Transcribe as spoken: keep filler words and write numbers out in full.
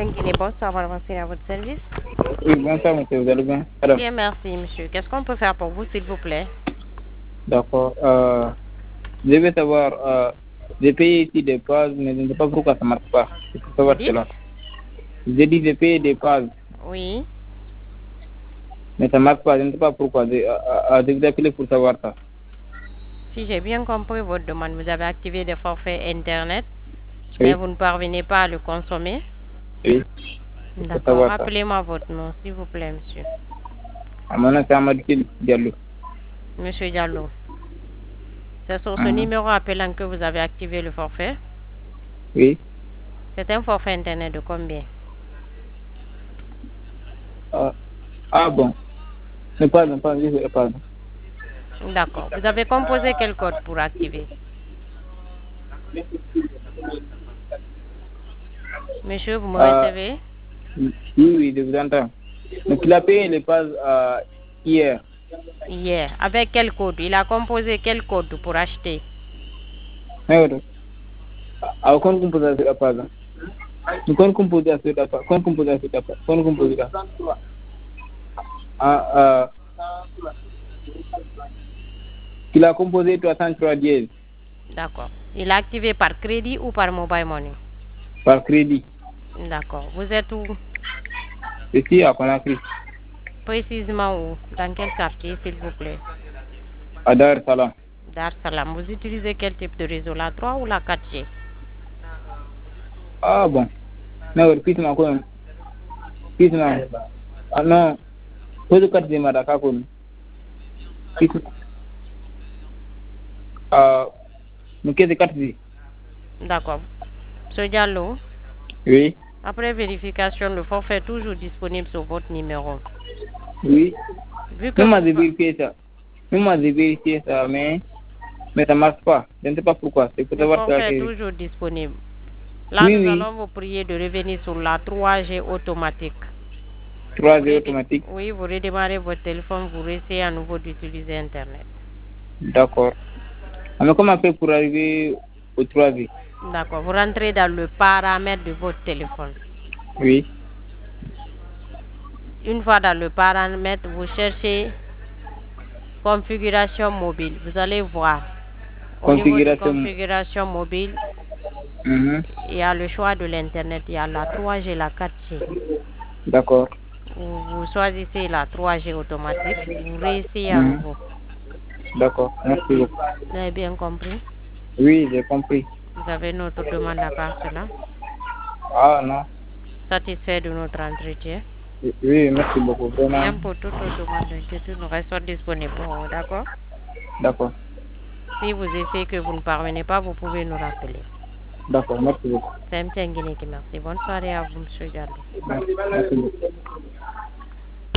Tinguiné, bonsoir, madame, c'est à votre service. Oui, bonsoir, monsieur, vous allez bien? Alors, Bien, merci, monsieur. Qu'est-ce qu'on peut faire pour vous, s'il vous plaît? d'accord. Euh, je veux savoir, euh, j'ai payé ici des bases, mais je ne sais pas pourquoi ça ne marche pas. Il faut Vous savoir dites? cela. J'ai dit j'ai payé des bases, Oui. mais ça ne marche pas. Je ne sais pas pourquoi. Je, euh, euh, je vous ai appelé pour savoir ça. Si j'ai bien compris votre demande, vous avez activé des forfaits Internet, mais Oui, vous ne parvenez pas à le consommer. oui, il faut D'accord. savoir ça. Rappelez-moi votre nom, s'il vous plaît, monsieur. À mon nom, c'est Amadou Diallo. Monsieur Diallo. C'est sur ce Mhm. numéro appelant que vous avez activé le forfait. Oui. C'est un forfait Internet de combien? Euh, ah bon. Ne pardon, pardon, je- pardon. D'accord. Vous avez composé quel code pour activer? Monsieur, vous me Euh, recevez? oui, oui, je vous entends. Donc, il a payé les bases euh, hier. Hier. Avec quel code? Il a composé quel code pour acheter? Oui, ah, kon composé à la page. Kon composé à la page. Kon composé à la page. Kon composé à ah, ah, il a composé trois cent trois dièse D'accord. Il a activé par crédit ou par mobile money? par crédit. D'accord. Vous êtes où? Ici à Conakry, Précisément où? Dans quel quartier, s'il vous plaît? à Dar es Salaam. Dar Salam. Vous utilisez quel type de réseau? La trois ou la quatre G? Ah bon. Non, puis ma quoi? Puis ma. Ah non. Faut de quatre démarres à Kakon. Puis ah, nous qu'est-ce quatre G? D'accord. Monsieur Diallo, Oui, après vérification, le forfait est toujours disponible sur votre numéro. oui. Vu que Même vous... moi j'ai vérifié ça. Même moi j'ai vérifié ça, mais mais ça marche pas. Je ne sais pas pourquoi. C'est pour Le savoir ça. forfait est toujours disponible. Là, Oui, nous oui. allons vous prier de revenir sur la trois G automatique. trois Vous G redé- automatique. Oui, vous redémarrez votre téléphone, vous réessayez à nouveau d'utiliser Internet. D'accord. Alors comment on fait pour arriver au trois G? D'accord. Vous rentrez dans le paramètre de votre téléphone. Oui. Une fois dans le paramètre, vous cherchez configuration mobile. Vous allez voir. Au niveau de Configuration. configuration mobile, Mhm. il y a le choix de l'Internet. Il y a la trois G, la quatre G. D'accord. Vous, vous choisissez la trois G automatique. Vous réessayez à Mhm. nouveau. D'accord. Merci beaucoup. Vous avez bien compris? Oui, j'ai compris. Vous avez notre demande à part cela. Ah non. Satisfait de notre entretien. Oui, merci beaucoup. Vraiment. Bien pour toute demande d'inquiétude, nous restons disponibles pour vous, d'accord? D'accord. Si vous essayez que vous ne parvenez pas, vous pouvez nous rappeler. D'accord, merci beaucoup. C'est M. Nguineki, merci. Bonne soirée à vous, M. Diallo. Merci, merci beaucoup.